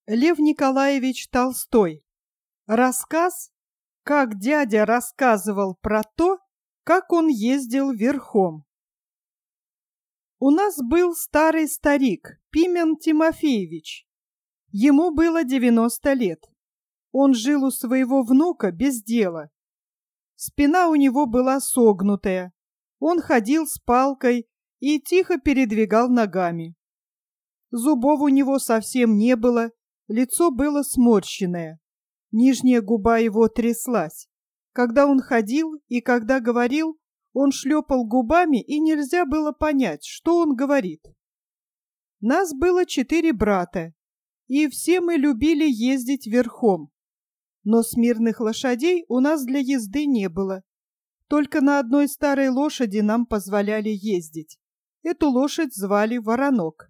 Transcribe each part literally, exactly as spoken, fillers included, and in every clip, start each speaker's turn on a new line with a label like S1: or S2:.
S1: Лев Николаевич Толстой. Рассказ, как дядя рассказывал про то, как он ездил верхом. У нас был старый старик, Пимен Тимофеевич. Ему было девяносто лет. Он жил у своего внука без дела. Спина у него была согнутая. Он ходил с палкой и тихо передвигал ногами. Зубов у него совсем не было, лицо было сморщенное. Нижняя губа его тряслась. Когда он ходил и когда говорил, он шлепал губами, и нельзя было понять, что он говорит. Нас было четыре брата, и все мы любили ездить верхом. Но смирных лошадей у нас для езды не было. Только на одной старой лошади нам позволяли ездить. Эту лошадь звали Воронок.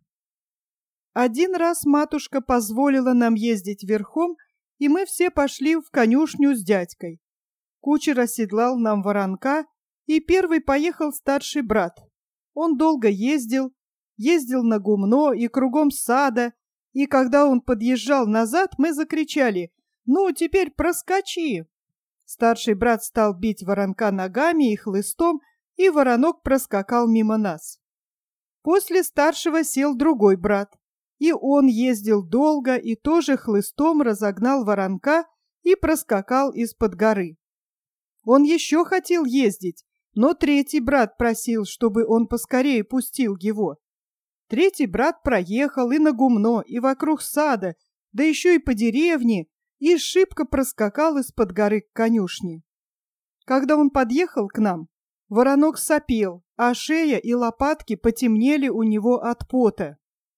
S1: Один раз матушка позволила нам ездить верхом, и мы все пошли в конюшню с дядькой. Кучер оседлал нам воронка, и первый поехал старший брат. Он долго ездил, ездил на гумно и кругом сада, и когда он подъезжал назад, мы закричали: «Ну, теперь проскочи!» Старший брат стал бить воронка ногами и хлыстом, и воронок проскакал мимо нас. После старшего сел другой брат. И он ездил долго и тоже хлыстом разогнал воронка и проскакал из-под горы. Он еще хотел ездить, но третий брат просил, чтобы он поскорее пустил его. Третий брат проехал и на гумно, и вокруг сада, да еще и по деревне, и шибко проскакал из-под горы к конюшне. Когда он подъехал к нам, воронок сопел, а шея и лопатки потемнели у него от пота.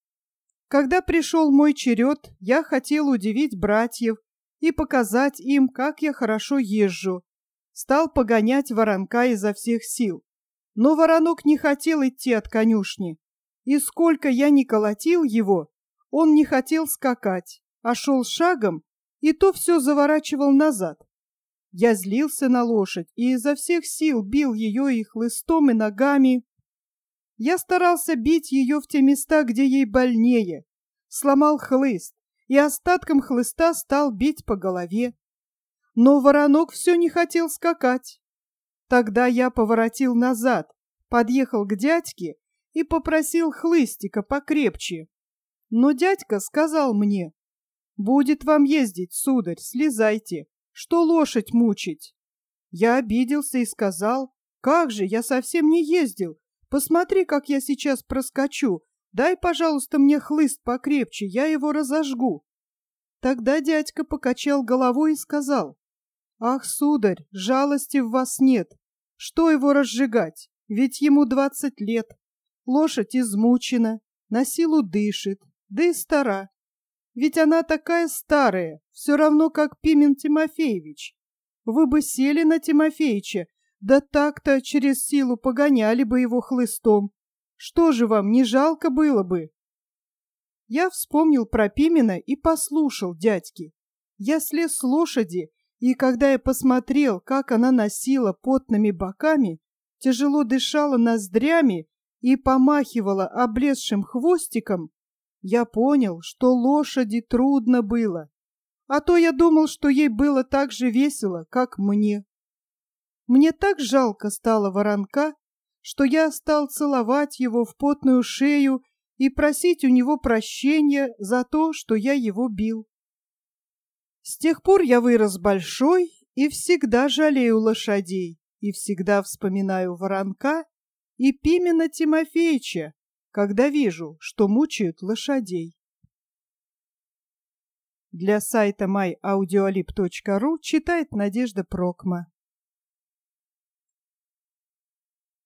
S1: Когда пришел мой черед, я хотел удивить братьев и показать им, как я хорошо езжу. Стал погонять воронка изо всех сил. Но воронок не хотел идти от конюшни, и сколько я ни колотил его, он не хотел скакать, а шел шагом, и то все заворачивал назад. Я злился на лошадь и изо всех сил бил ее и хлыстом, и ногами. Я старался бить ее в те места, где ей больнее, сломал хлыст и остатком хлыста стал бить по голове. Но воронок все не хотел скакать. Тогда я поворотил назад, подъехал к дядьке и попросил хлыстика покрепче. Но дядька сказал мне: «Будет вам ездить, сударь, слезайте, что лошадь мучить». Я обиделся и сказал: «Как же, я совсем не ездил. Посмотри, как я сейчас проскочу. Дай, пожалуйста, мне хлыст покрепче, я его разожгу». Тогда дядька покачал головой и сказал: «Ах, сударь, жалости в вас нет. Что его разжигать? Ведь ему двадцать лет. Лошадь измучена, на силу дышит, да и стара. Ведь она такая старая, все равно как Пимен Тимофеевич. Вы бы сели на Тимофеича, да так-то через силу погоняли бы его хлыстом. Что же вам, не жалко было бы?» Я вспомнил про Пимена и послушал дядьки. Я слез с лошади, и когда я посмотрел, как она носила потными боками, тяжело дышала ноздрями и помахивала облезшим хвостиком, я понял, что лошади трудно было. А то я думал, что ей было так же весело, как мне. Мне так жалко стало воронка, что я стал целовать его в потную шею и просить у него прощения за то, что я его бил. С тех пор я вырос большой и всегда жалею лошадей, и всегда вспоминаю воронка и Пимена Тимофеича, когда вижу, что мучают лошадей. Для сайта май аудиолиб точка ру читает Надежда Прокма.